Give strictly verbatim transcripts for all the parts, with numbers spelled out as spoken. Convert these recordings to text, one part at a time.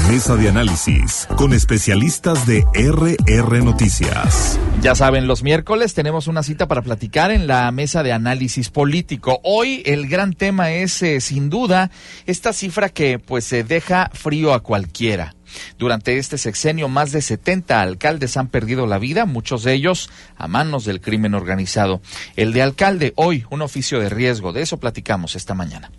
mesa de análisis con especialistas de R R Noticias. Ya saben, los miércoles tenemos una cita para platicar en la mesa de análisis político. Hoy el gran tema es, eh, sin duda, esta cifra que pues se eh, deja frío a cualquiera. Durante este sexenio, más de setenta alcaldes han perdido la vida, muchos de ellos a manos del crimen organizado. El de alcalde, hoy, un oficio de riesgo. De eso platicamos esta mañana.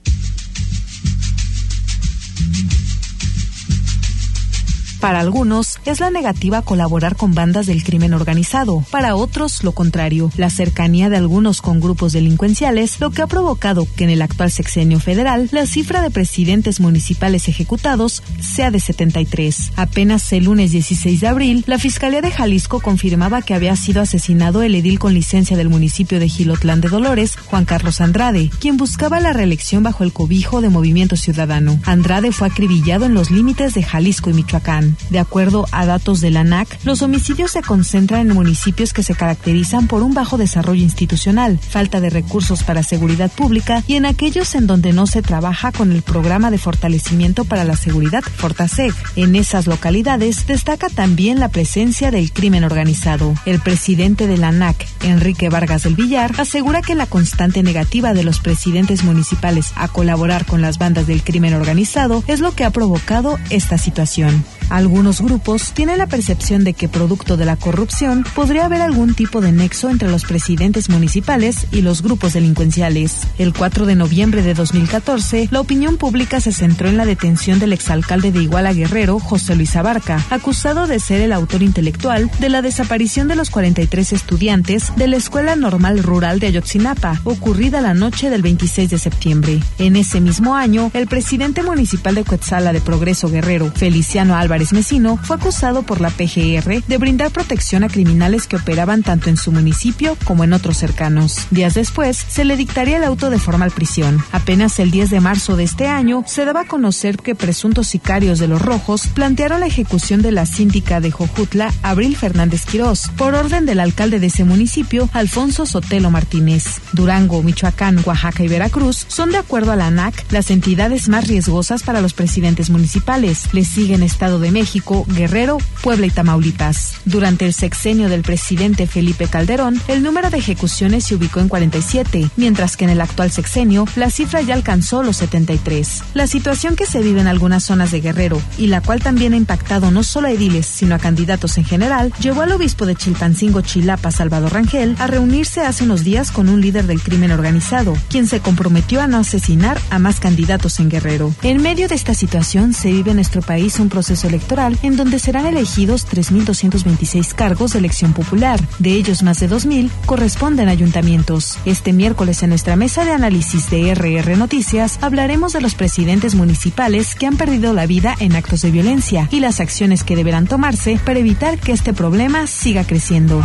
Para algunos, es la negativa a colaborar con bandas del crimen organizado. Para otros, lo contrario, la cercanía de algunos con grupos delincuenciales, lo que ha provocado que en el actual sexenio federal, la cifra de presidentes municipales ejecutados sea de setenta y tres. Apenas el lunes dieciséis de abril, la Fiscalía de Jalisco confirmaba que había sido asesinado el edil con licencia del municipio de Jilotlán de Dolores, Juan Carlos Andrade, quien buscaba la reelección bajo el cobijo de Movimiento Ciudadano. Andrade fue acribillado en los límites de Jalisco y Michoacán. De acuerdo a datos de la N A C, los homicidios se concentran en municipios que se caracterizan por un bajo desarrollo institucional, falta de recursos para seguridad pública y en aquellos en donde no se trabaja con el programa de fortalecimiento para la seguridad Fortaseg. En esas localidades destaca también la presencia del crimen organizado. El presidente de la N A C, Enrique Vargas del Villar, asegura que la constante negativa de los presidentes municipales a colaborar con las bandas del crimen organizado es lo que ha provocado esta situación. Algunos grupos tienen la percepción de que, producto de la corrupción, podría haber algún tipo de nexo entre los presidentes municipales y los grupos delincuenciales. El cuatro de noviembre de dos mil catorce, la opinión pública se centró en la detención del exalcalde de Iguala Guerrero, José Luis Abarca, acusado de ser el autor intelectual de la desaparición de los cuarenta y tres estudiantes de la Escuela Normal Rural de Ayotzinapa, ocurrida la noche del veintiséis de septiembre. En ese mismo año, el presidente municipal de Coetzala de Progreso Guerrero, Feliciano Álvarez Mesino, fue acusado por la P G R de brindar protección a criminales que operaban tanto en su municipio como en otros cercanos. Días después, se le dictaría el auto de formal prisión. Apenas el diez de marzo de este año, se daba a conocer que presuntos sicarios de los Rojos plantearon la ejecución de la síndica de Jojutla, Abril Fernández Quirós, por orden del alcalde de ese municipio, Alfonso Sotelo Martínez. Durango, Michoacán, Oaxaca y Veracruz son, de acuerdo a la N A C, las entidades más riesgosas para los presidentes municipales. Le siguen Estado de México, Guerrero, Puebla y Tamaulipas. Durante el sexenio del presidente Felipe Calderón, el número de ejecuciones se ubicó en cuarenta y siete, mientras que en el actual sexenio, la cifra ya alcanzó los setenta y tres. La situación que se vive en algunas zonas de Guerrero, y la cual también ha impactado no solo a ediles, sino a candidatos en general, llevó al obispo de Chilpancingo, Chilapa, Salvador Rangel, a reunirse hace unos días con un líder del crimen organizado, quien se comprometió a no asesinar a más candidatos en Guerrero. En medio de esta situación, se vive en nuestro país un proceso electoral en donde serán elegidos tres mil doscientos veintiséis cargos de elección popular. De ellos, más de dos mil corresponden a ayuntamientos. Este miércoles, en nuestra mesa de análisis de R R Noticias, hablaremos de los presidentes municipales que han perdido la vida en actos de violencia y las acciones que deberán tomarse para evitar que este problema siga creciendo.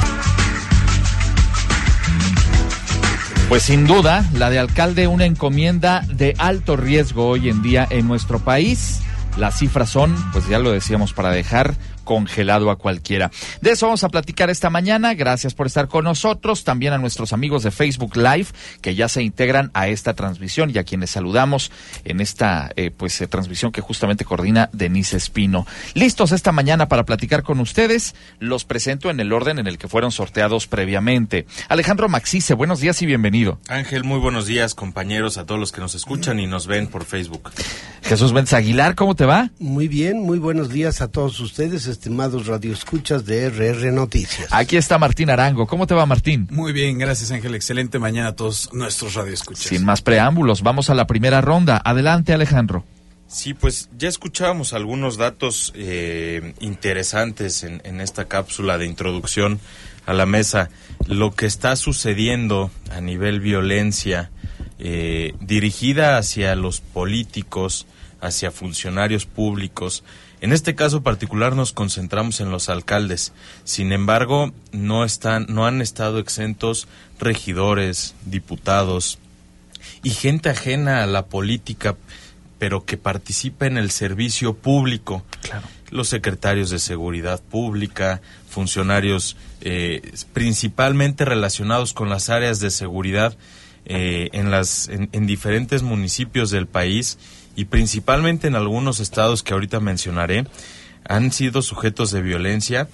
Pues sin duda, la de alcalde, una encomienda de alto riesgo hoy en día en nuestro país. Las cifras son, pues ya lo decíamos, para dejar congelado a cualquiera. De eso vamos a platicar esta mañana. Gracias por estar con nosotros. También a nuestros amigos de Facebook Live que ya se integran a esta transmisión y a quienes saludamos en esta eh, pues eh, transmisión que justamente coordina Denise Espino. Listos esta mañana para platicar con ustedes. Los presento en el orden en el que fueron sorteados previamente. Alejandro Maxice, buenos días y bienvenido. Ángel, muy buenos días, compañeros, a todos los que nos escuchan y nos ven por Facebook. Jesús Benz Aguilar, ¿cómo te va? Muy bien, muy buenos días a todos ustedes, estimados radioescuchas de R R Noticias. Aquí está Martín Arango. ¿Cómo te va, Martín? Muy bien, gracias, Ángel. Excelente mañana a todos nuestros radioescuchas. Sin más preámbulos, vamos a la primera ronda. Adelante, Alejandro. Sí, pues ya escuchábamos algunos datos eh, interesantes en, en esta cápsula de introducción a la mesa. Lo que está sucediendo a nivel violencia eh, dirigida hacia los políticos, hacia funcionarios públicos. En este caso particular nos concentramos en los alcaldes. Sin embargo, no están, no han estado exentos regidores, diputados y gente ajena a la política, pero que participa en el servicio público. Claro. Los secretarios de seguridad pública, funcionarios eh, principalmente relacionados con las áreas de seguridad eh, en las en, en diferentes municipios del país y principalmente en algunos estados que ahorita mencionaré, han sido sujetos de violencia,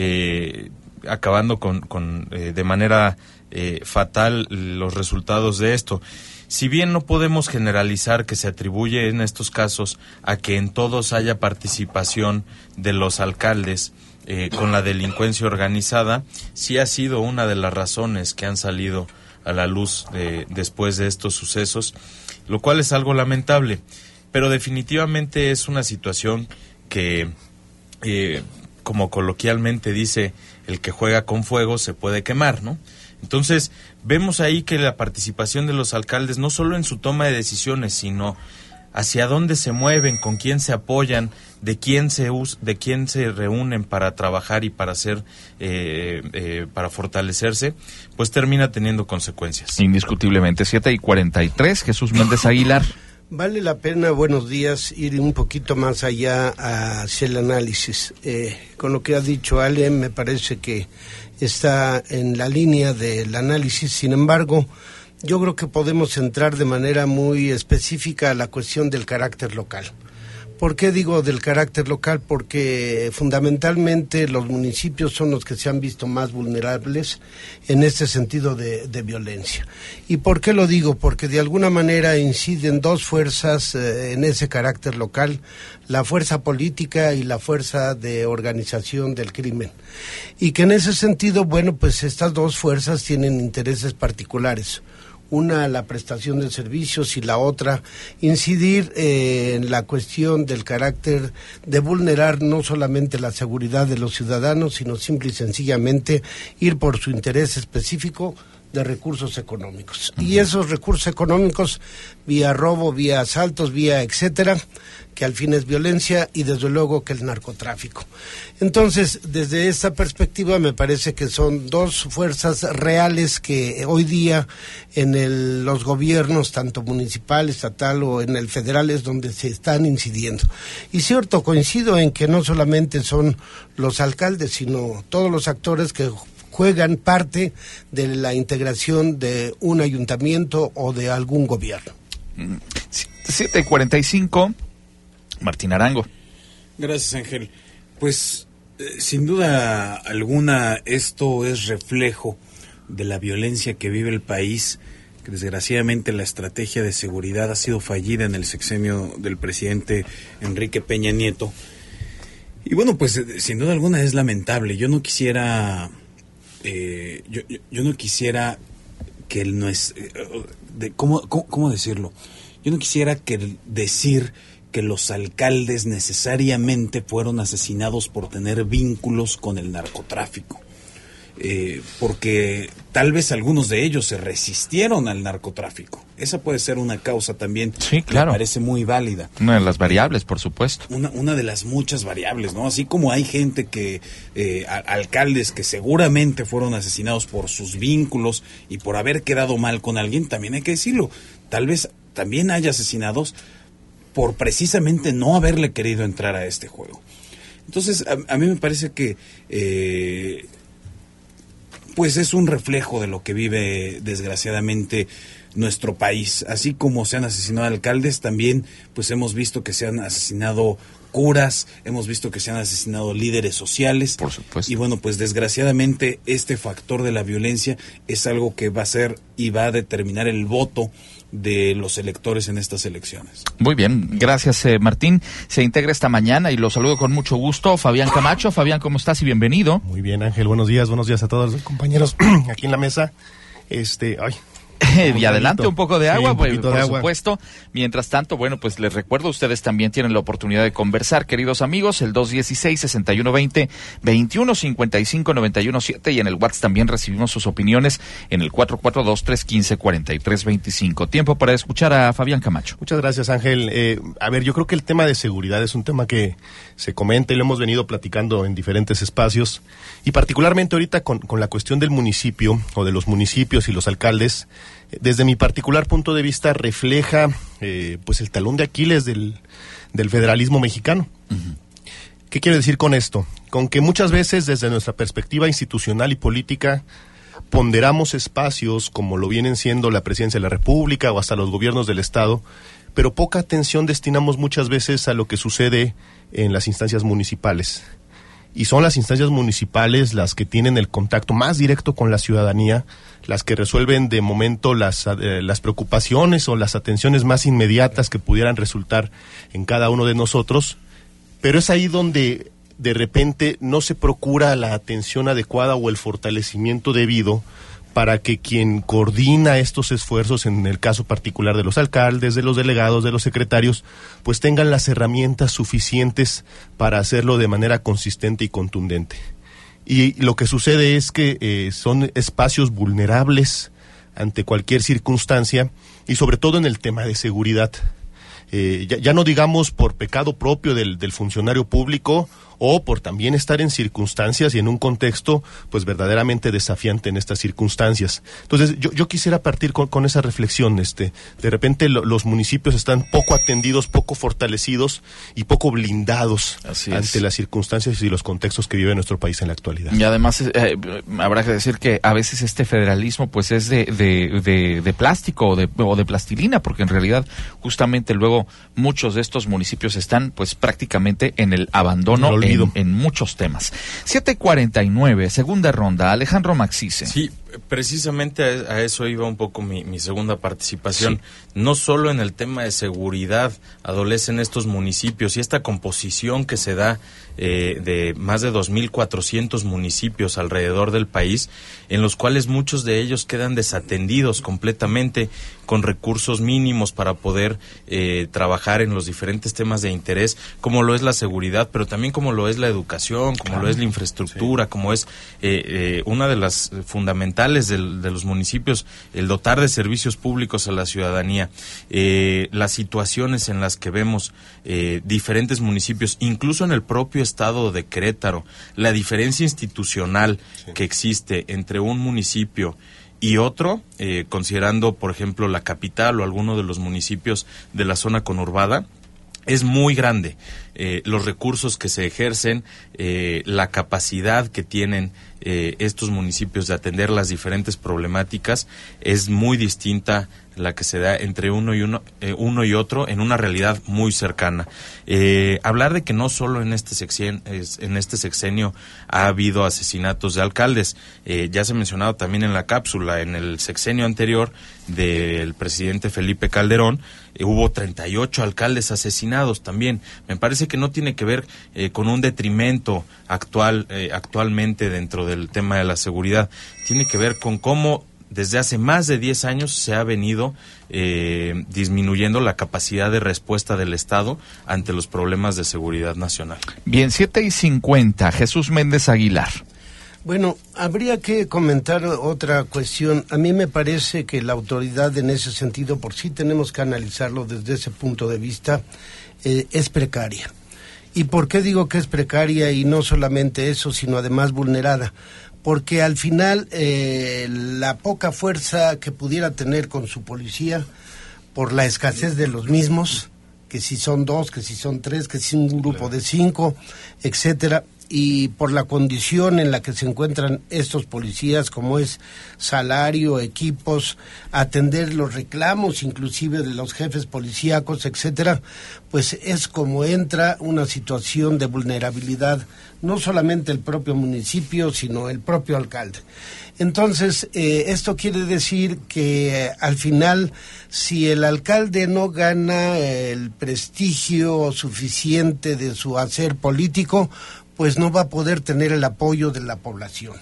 eh, acabando con, con eh, de manera eh, fatal los resultados de esto. Si bien no podemos generalizar que se atribuye en estos casos a que en todos haya participación de los alcaldes eh, con la delincuencia organizada, sí ha sido una de las razones que han salido a la luz de, después de estos sucesos, lo cual es algo lamentable, pero definitivamente es una situación que, eh, como coloquialmente dice, el que juega con fuego se puede quemar, ¿no? Entonces, vemos ahí que la participación de los alcaldes, no solo en su toma de decisiones, sino hacia dónde se mueven, con quién se apoyan, de quién se us- de quién se reúnen para trabajar y para hacer, eh, eh, para fortalecerse, pues termina teniendo consecuencias. Indiscutiblemente. siete y cuarenta y tres, Jesús Méndez Aguilar. Vale la pena, buenos días, ir un poquito más allá hacia el análisis. Eh, con lo que ha dicho Ale, me parece que está en la línea del análisis. Sin embargo, yo creo que podemos entrar de manera muy específica a la cuestión del carácter local. ¿Por qué digo del carácter local? Porque fundamentalmente los municipios son los que se han visto más vulnerables en este sentido de, de violencia. ¿Y por qué lo digo? Porque de alguna manera inciden dos fuerzas eh, en ese carácter local, la fuerza política y la fuerza de organización del crimen. Y que en ese sentido, bueno, pues estas dos fuerzas tienen intereses particulares. Una, la prestación de servicios, y la otra, incidir eh, en la cuestión del carácter de vulnerar no solamente la seguridad de los ciudadanos, sino simple y sencillamente ir por su interés específico de recursos económicos. Uh-huh. Y esos recursos económicos, vía robo, vía asaltos, vía etcétera, que al fin es violencia, y desde luego que el narcotráfico. Entonces, desde esta perspectiva me parece que son dos fuerzas reales que hoy día en el, los gobiernos, tanto municipal, estatal o en el federal, es donde se están incidiendo. Y cierto, coincido en que no solamente son los alcaldes, sino todos los actores que juegan parte de la integración de un ayuntamiento o de algún gobierno. siete y cuarenta y cinco, Martín Arango. Gracias, Ángel. Pues, eh, sin duda alguna, esto es reflejo de la violencia que vive el país, que desgraciadamente la estrategia de seguridad ha sido fallida en el sexenio del presidente Enrique Peña Nieto. Y bueno, pues, eh, sin duda alguna es lamentable. Yo no quisiera... Eh, yo, yo, yo no quisiera que él no es... Eh, de, ¿cómo, cómo, ¿Cómo decirlo? Yo no quisiera que decir que los alcaldes necesariamente fueron asesinados por tener vínculos con el narcotráfico. Eh, porque tal vez algunos de ellos se resistieron al narcotráfico. Esa puede ser una causa también. Sí, claro. Me parece muy válida. Una de las variables, por supuesto. Una, una de las muchas variables, ¿no? Así como hay gente que, eh, a, alcaldes que seguramente fueron asesinados por sus vínculos y por haber quedado mal con alguien, también hay que decirlo. Tal vez también haya asesinados por precisamente no haberle querido entrar a este juego. Entonces, a, a mí me parece que... Eh, pues es un reflejo de lo que vive desgraciadamente nuestro país. Así como se han asesinado alcaldes, también pues hemos visto que se han asesinado curas, hemos visto que se han asesinado líderes sociales. Por supuesto. Y bueno, pues desgraciadamente este factor de la violencia es algo que va a ser y va a determinar el voto de los electores en estas elecciones. Muy bien, gracias eh, Martín. Se integra esta mañana y lo saludo con mucho gusto Fabián Camacho. Fabián, ¿cómo estás? Y bienvenido. Muy bien, Ángel, buenos días, buenos días a todos los compañeros aquí en la mesa. Este, ay... y adelante un poco de agua, sí, pues, de por agua. supuesto. Mientras tanto, bueno, pues les recuerdo, ustedes también tienen la oportunidad de conversar, queridos amigos, el dos uno seis, seis uno dos cero, veintiuno cincuenta y cinco, noventa y uno siete, y en el WhatsApp también recibimos sus opiniones en el cuatro cuatro dos, tres uno cinco, cuatro tres dos cinco. Tiempo para escuchar a Fabián Camacho. Muchas gracias, Ángel. Eh, a ver, yo creo que el tema de seguridad es un tema que se comenta y lo hemos venido platicando en diferentes espacios, y particularmente ahorita con, con la cuestión del municipio o de los municipios y los alcaldes. Desde mi particular punto de vista refleja eh, pues el talón de Aquiles del, del federalismo mexicano. Uh-huh. ¿Qué quiero decir con esto? Con que muchas veces desde nuestra perspectiva institucional y política ponderamos espacios como lo vienen siendo la presidencia de la República o hasta los gobiernos del Estado, pero poca atención destinamos muchas veces a lo que sucede en las instancias municipales. Y son las instancias municipales las que tienen el contacto más directo con la ciudadanía, las que resuelven de momento las, eh, las preocupaciones o las atenciones más inmediatas que pudieran resultar en cada uno de nosotros, pero es ahí donde de repente no se procura la atención adecuada o el fortalecimiento debido para que quien coordina estos esfuerzos, en el caso particular de los alcaldes, de los delegados, de los secretarios, pues tengan las herramientas suficientes para hacerlo de manera consistente y contundente. Y lo que sucede es que eh, son espacios vulnerables ante cualquier circunstancia y sobre todo en el tema de seguridad. Eh, ya, ya no digamos por pecado propio del, del funcionario público o por también estar en circunstancias y en un contexto pues verdaderamente desafiante en estas circunstancias. Entonces yo, yo quisiera partir con, con esa reflexión. Este, de repente lo, los municipios están poco atendidos, poco fortalecidos y poco blindados Así ante es. las circunstancias y los contextos que vive nuestro país en la actualidad. Y además eh, habrá que decir que a veces este federalismo pues es de, de, de, de plástico o de, o de plastilina, porque en realidad justamente luego muchos de estos municipios están pues prácticamente en el abandono en, en muchos temas. siete cuarenta y nueve, segunda ronda, Alejandro Maxice. Sí, precisamente a, a eso iba un poco mi, mi segunda participación. Sí. No solo en el tema de seguridad adolecen estos municipios y esta composición que se da eh, de más de dos mil cuatrocientos municipios alrededor del país, en los cuales muchos de ellos quedan desatendidos completamente, con recursos mínimos para poder eh, trabajar en los diferentes temas de interés, como lo es la seguridad, pero también como lo es la educación, como claro. lo es la infraestructura, sí. como es eh, eh, una de las fundamentales del, de los municipios, el dotar de servicios públicos a la ciudadanía. Eh, las situaciones en las que vemos eh, diferentes municipios, incluso en el propio estado de Querétaro, la diferencia institucional sí. que existe entre un municipio y otro, eh, considerando, por ejemplo, la capital o alguno de los municipios de la zona conurbada, es muy grande. Eh, los recursos que se ejercen, eh, la capacidad que tienen eh, estos municipios de atender las diferentes problemáticas es muy distinta la que se da entre uno y uno, eh, uno y otro en una realidad muy cercana. Eh, hablar de que no solo en este sexenio, en este sexenio ha habido asesinatos de alcaldes, eh, ya se ha mencionado también en la cápsula, en el sexenio anterior del presidente Felipe Calderón, eh, hubo treinta y ocho alcaldes asesinados también. Me parece que no tiene que ver eh, con un detrimento actual, eh, actualmente dentro del tema de la seguridad, tiene que ver con cómo desde hace más de diez años se ha venido eh, disminuyendo la capacidad de respuesta del Estado ante los problemas de seguridad nacional. Bien, siete y cincuenta, Jesús Méndez Aguilar. Bueno, habría que comentar otra cuestión. A mí me parece que la autoridad en ese sentido, por sí tenemos que analizarlo desde ese punto de vista, eh, es precaria. ¿Y por qué digo que es precaria y no solamente eso, sino además vulnerada? Porque al final eh, la poca fuerza que pudiera tener con su policía, por la escasez de los mismos, que si son dos, que si son tres, que si un grupo de cinco, etcétera, y por la condición en la que se encuentran estos policías, como es salario, equipos, atender los reclamos inclusive de los jefes policíacos, etcétera, pues es como entra una situación de vulnerabilidad, no solamente el propio municipio, sino el propio alcalde. Entonces, eh, esto quiere decir que eh, al final, si el alcalde no gana el prestigio suficiente de su hacer político, pues no va a poder tener el apoyo de la población.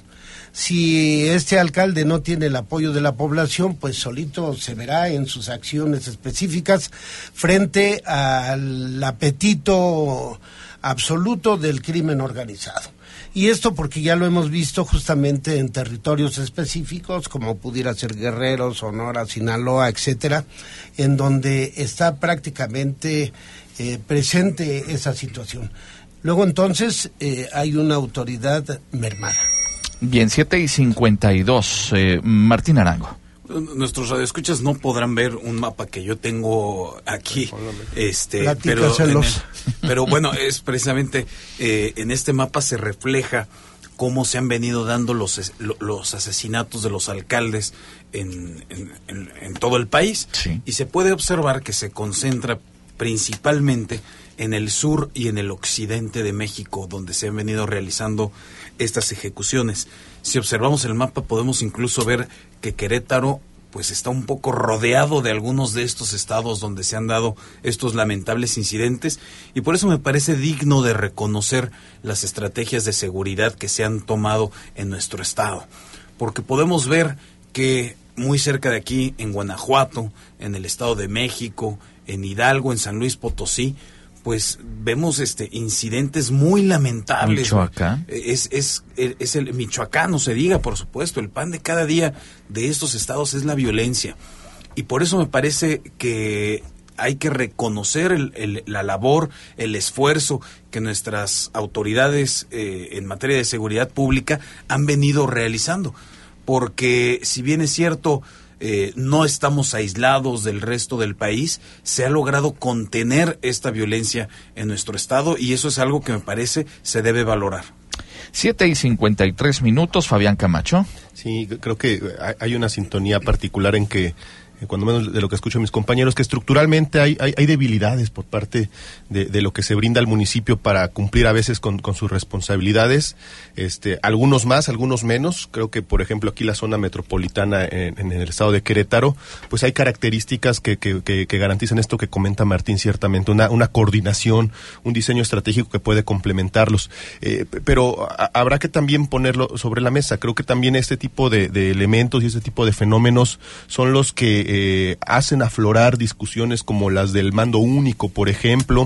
Si este alcalde no tiene el apoyo de la población, pues solito se verá en sus acciones específicas frente al apetito absoluto del crimen organizado. Y esto porque ya lo hemos visto justamente en territorios específicos, como pudiera ser Guerrero, Sonora, Sinaloa, etcétera, en donde está prácticamente eh, presente esa situación. Luego entonces eh, hay una autoridad mermada. Bien, siete y cincuenta y dos, eh, Martín Arango. Nuestros radioescuchas no podrán ver un mapa que yo tengo aquí, este, pero, el, pero bueno, es precisamente eh, en este mapa se refleja cómo se han venido dando los, los asesinatos de los alcaldes en, en, en, en todo el país. Sí. Y se puede observar que se concentra principalmente en el sur y en el occidente de México, donde se han venido realizando estas ejecuciones. Si observamos el mapa, podemos incluso ver que Querétaro pues está un poco rodeado de algunos de estos estados donde se han dado estos lamentables incidentes, y por eso me parece digno de reconocer las estrategias de seguridad que se han tomado en nuestro estado, porque podemos ver que muy cerca de aquí, en Guanajuato, en el Estado de México, en Hidalgo, en San Luis Potosí, pues vemos este incidentes muy lamentables. Michoacán. Es, es, es el Michoacán, no se diga, por supuesto. El pan de cada día de estos estados es la violencia. Y por eso me parece que hay que reconocer el, el, la labor, el esfuerzo que nuestras autoridades eh, en materia de seguridad pública han venido realizando. Porque si bien es cierto, Eh, no estamos aislados del resto del país, se ha logrado contener esta violencia en nuestro estado, y eso es algo que me parece se debe valorar. Siete y cincuenta y tres minutos, Fabián Camacho. Sí, creo que hay una sintonía particular en que, cuando menos de lo que escucho a mis compañeros, que estructuralmente hay, hay, hay debilidades por parte de, de lo que se brinda al municipio para cumplir a veces con, con sus responsabilidades, este, algunos más, algunos menos. Creo que, por ejemplo, aquí la zona metropolitana en, en el estado de Querétaro, pues hay características que, que, que, que garantizan esto que comenta Martín, ciertamente, una, una coordinación, un diseño estratégico que puede complementarlos. Eh, pero a, habrá que también ponerlo sobre la mesa. Creo que también este tipo de, de elementos y este tipo de fenómenos son los que Eh, hacen aflorar discusiones como las del mando único, por ejemplo,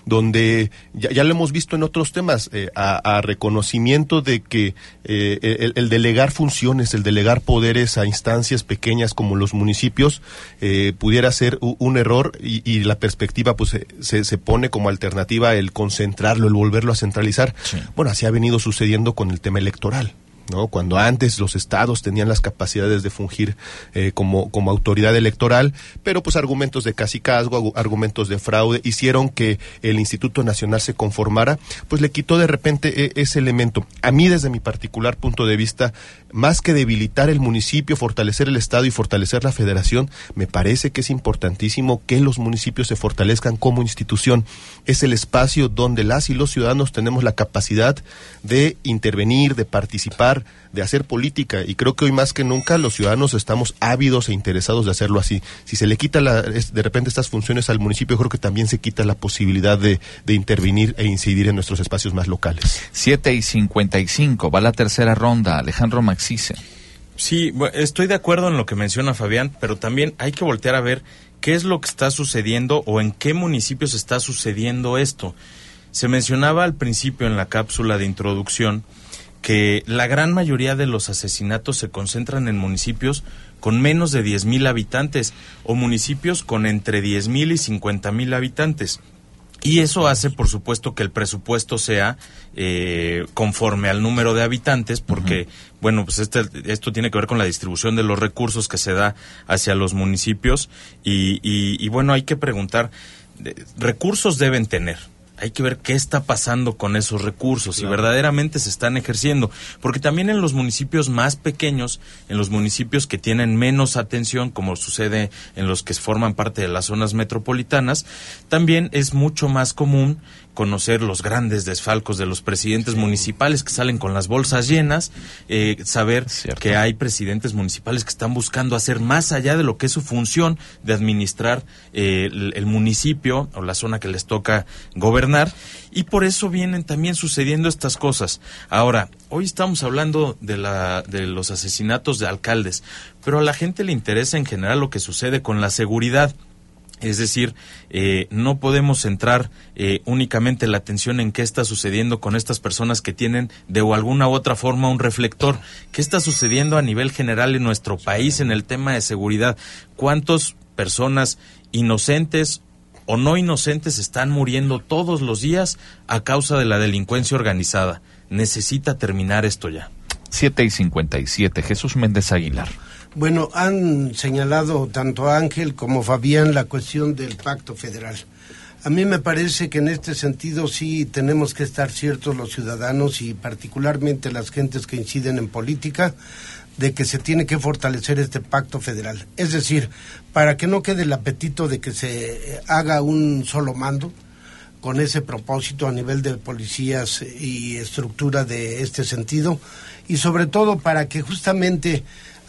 donde ya, ya lo hemos visto en otros temas, eh, a, a reconocimiento de que eh, el, el delegar funciones, el delegar poderes a instancias pequeñas como los municipios, eh, pudiera ser u, un error, y, y la perspectiva pues se, se pone como alternativa el concentrarlo, el volverlo a centralizar. Sí. Bueno, así ha venido sucediendo con el tema electoral, ¿no? Cuando antes los estados tenían las capacidades de fungir eh, como, como autoridad electoral, pero pues argumentos de cacicazgo, argumentos de fraude, hicieron que el Instituto Nacional se conformara, pues le quitó de repente eh, ese elemento. A mí, desde mi particular punto de vista, más que debilitar el municipio, fortalecer el estado y fortalecer la federación, me parece que es importantísimo que los municipios se fortalezcan como institución. Es el espacio donde las y los ciudadanos tenemos la capacidad de intervenir, de participar, de hacer política, y creo que hoy más que nunca los ciudadanos estamos ávidos e interesados de hacerlo así. Si se le quita la, de repente estas funciones al municipio, creo que también se quita la posibilidad de, de intervenir e incidir en nuestros espacios más locales. Siete y cincuenta y cinco, va la tercera ronda. Alejandro Maxice. Sí, estoy de acuerdo en lo que menciona Fabián, pero también hay que voltear a ver qué es lo que está sucediendo o en qué municipios está sucediendo esto. Se mencionaba al principio en la cápsula de introducción que la gran mayoría de los asesinatos se concentran en municipios con menos de diez mil habitantes o municipios con entre diez mil y cincuenta mil habitantes. Y eso hace, por supuesto, que el presupuesto sea eh, conforme al número de habitantes, porque, uh-huh. bueno, pues este, esto tiene que ver con la distribución de los recursos que se da hacia los municipios y, y, y bueno, hay que preguntar, recursos deben tener. Hay que ver qué está pasando con esos recursos, claro, si verdaderamente se están ejerciendo. Porque también en los municipios más pequeños, en los municipios que tienen menos atención, como sucede en los que forman parte de las zonas metropolitanas, también es mucho más común conocer los grandes desfalcos de los presidentes sí. municipales que salen con las bolsas llenas, eh, saber Cierto. que hay presidentes municipales que están buscando hacer más allá de lo que es su función de administrar eh, el, el municipio o la zona que les toca gobernar, y por eso vienen también sucediendo estas cosas. Ahora, hoy estamos hablando de, la, de los asesinatos de alcaldes, pero a la gente le interesa en general lo que sucede con la seguridad. Es decir, eh, no podemos centrar eh, únicamente la atención en qué está sucediendo con estas personas que tienen de o alguna u otra forma un reflector. ¿Qué está sucediendo a nivel general en nuestro país en el tema de seguridad? ¿Cuántas personas inocentes o no inocentes están muriendo todos los días a causa de la delincuencia organizada? Necesita terminar esto ya. Siete y cincuenta y siete, Jesús Méndez Aguilar. Bueno, han señalado tanto Ángel como Fabián la cuestión del pacto federal. A mí me parece que en este sentido sí tenemos que estar ciertos los ciudadanos y particularmente las gentes que inciden en política, de que se tiene que fortalecer este pacto federal. Es decir, para que no quede el apetito de que se haga un solo mando, con ese propósito a nivel de policías y estructura de este sentido, y sobre todo para que justamente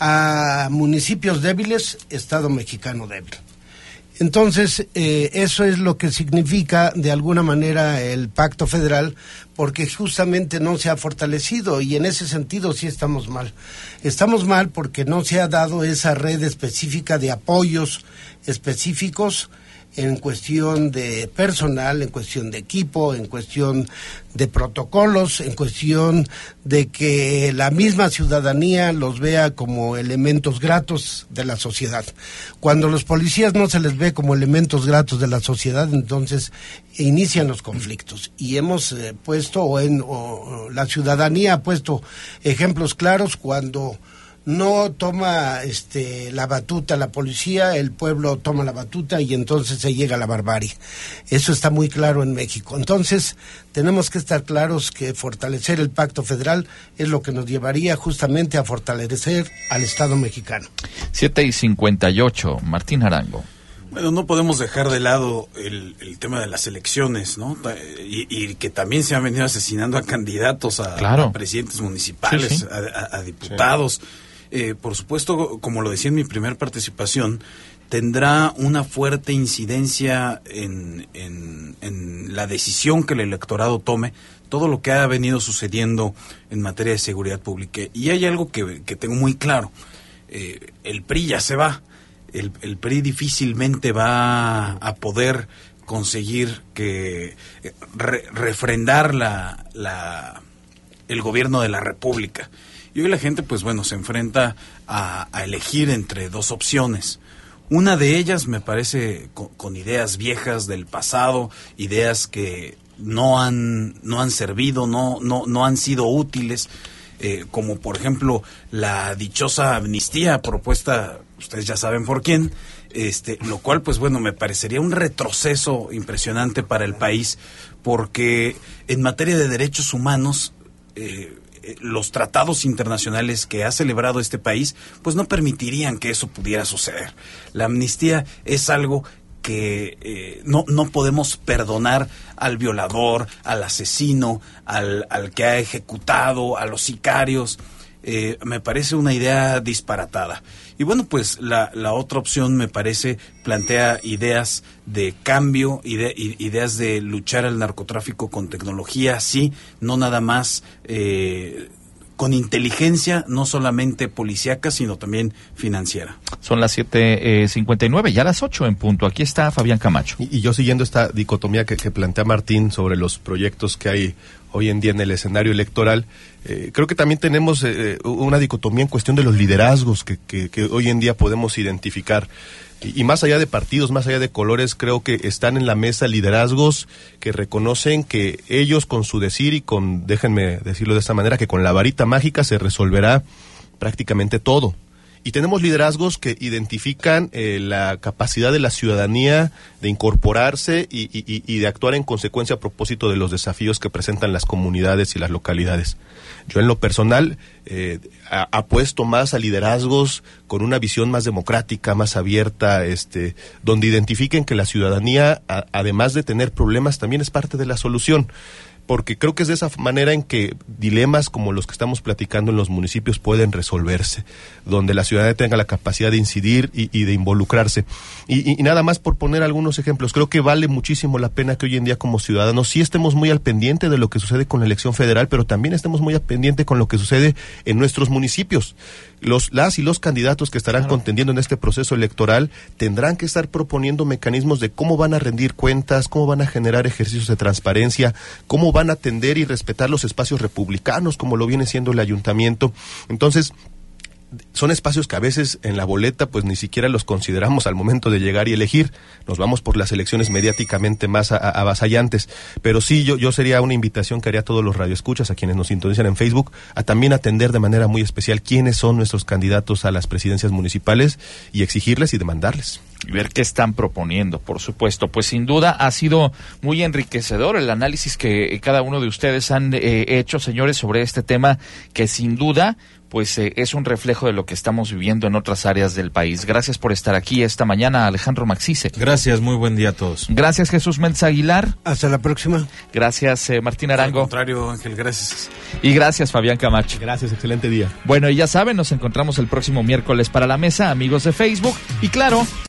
a municipios débiles, Estado mexicano débil. Entonces, eh, eso es lo que significa de alguna manera el pacto federal, porque justamente no se ha fortalecido y en ese sentido sí estamos mal. Estamos mal porque no se ha dado esa red específica de apoyos específicos en cuestión de personal, en cuestión de equipo, en cuestión de protocolos, en cuestión de que la misma ciudadanía los vea como elementos gratos de la sociedad. Cuando los policías no se les ve como elementos gratos de la sociedad, entonces inician los conflictos. Y hemos eh, puesto, o, en, o la ciudadanía ha puesto ejemplos claros cuando no toma este la batuta la policía, el pueblo toma la batuta y entonces se llega a la barbarie. Eso está muy claro en México. Entonces, tenemos que estar claros que fortalecer el pacto federal es lo que nos llevaría justamente a fortalecer al Estado mexicano. siete y cincuenta y ocho, Martín Arango. Bueno, no podemos dejar de lado el, el tema de las elecciones, ¿no? Y, y que también se han venido asesinando a candidatos, a, claro. a presidentes municipales, sí, sí. A, a, a diputados. Sí. Eh, por supuesto, como lo decía en mi primera participación, tendrá una fuerte incidencia en, en, en la decisión que el electorado tome, todo lo que ha venido sucediendo en materia de seguridad pública. Y hay algo que, que tengo muy claro, eh, el P R I ya se va, el, el P R I difícilmente va a poder conseguir que re, refrendar la, la, el gobierno de la República. Y hoy la gente, pues bueno, se enfrenta a, a elegir entre dos opciones. Una de ellas me parece con, con ideas viejas del pasado, ideas que no han no han servido, no no no han sido útiles, eh, como por ejemplo la dichosa amnistía propuesta, ustedes ya saben por quién, este, lo cual pues bueno me parecería un retroceso impresionante para el país, porque en materia de derechos humanos eh, los tratados internacionales que ha celebrado este país, pues no permitirían que eso pudiera suceder. La amnistía es algo que eh, no, no podemos perdonar al violador, al asesino, al, al que ha ejecutado, a los sicarios. Eh, me parece una idea disparatada. Y bueno, pues la, la otra opción me parece plantea ideas de cambio, ide, ideas de luchar al narcotráfico con tecnología, sí, no nada más eh, con inteligencia, no solamente policíaca, sino también financiera. Son las siete cincuenta y nueve, ya las ocho en punto. Aquí está Fabián Camacho. Y, y yo siguiendo esta dicotomía que, que plantea Martín sobre los proyectos que hay hoy en día en el escenario electoral, eh, creo que también tenemos eh, una dicotomía en cuestión de los liderazgos que, que, que hoy en día podemos identificar. Y, y más allá de partidos, más allá de colores, creo que están en la mesa liderazgos que reconocen que ellos con su decir y con, déjenme decirlo de esta manera, que con la varita mágica se resolverá prácticamente todo. Y tenemos liderazgos que identifican eh, la capacidad de la ciudadanía de incorporarse y, y, y de actuar en consecuencia a propósito de los desafíos que presentan las comunidades y las localidades. Yo en lo personal eh, a, apuesto más a liderazgos con una visión más democrática, más abierta, este, donde identifiquen que la ciudadanía, a, además de tener problemas, también es parte de la solución. Porque creo que es de esa manera en que dilemas como los que estamos platicando en los municipios pueden resolverse, donde la ciudadanía tenga la capacidad de incidir y, y de involucrarse. Y, y, y nada más por poner algunos ejemplos, creo que vale muchísimo la pena que hoy en día como ciudadanos sí estemos muy al pendiente de lo que sucede con la elección federal, pero también estemos muy al pendiente con lo que sucede en nuestros municipios. Los, las y los candidatos que estarán claro. contendiendo en este proceso electoral tendrán que estar proponiendo mecanismos de cómo van a rendir cuentas, cómo van a generar ejercicios de transparencia, cómo van a atender y respetar los espacios republicanos, como lo viene siendo el ayuntamiento. Entonces, son espacios que a veces en la boleta pues ni siquiera los consideramos al momento de llegar y elegir. Nos vamos por las elecciones mediáticamente más a, a, avasallantes. Pero sí, yo, yo sería una invitación que haría a todos los radioescuchas, a quienes nos sintonizan en Facebook, a también atender de manera muy especial quiénes son nuestros candidatos a las presidencias municipales y exigirles y demandarles. Y ver qué están proponiendo, por supuesto. Pues sin duda ha sido muy enriquecedor el análisis que cada uno de ustedes han eh, hecho, señores, sobre este tema, que sin duda pues eh, es un reflejo de lo que estamos viviendo en otras áreas del país. Gracias por estar aquí esta mañana, Alejandro Maxice. Gracias, muy buen día a todos. Gracias, Jesús Méndez Aguilar. Hasta la próxima. Gracias, eh, Martín Arango. Al contrario, Ángel, gracias. Y gracias, Fabián Camacho. Gracias, excelente día. Bueno, y ya saben, nos encontramos el próximo miércoles para la mesa, amigos de Facebook. Y claro...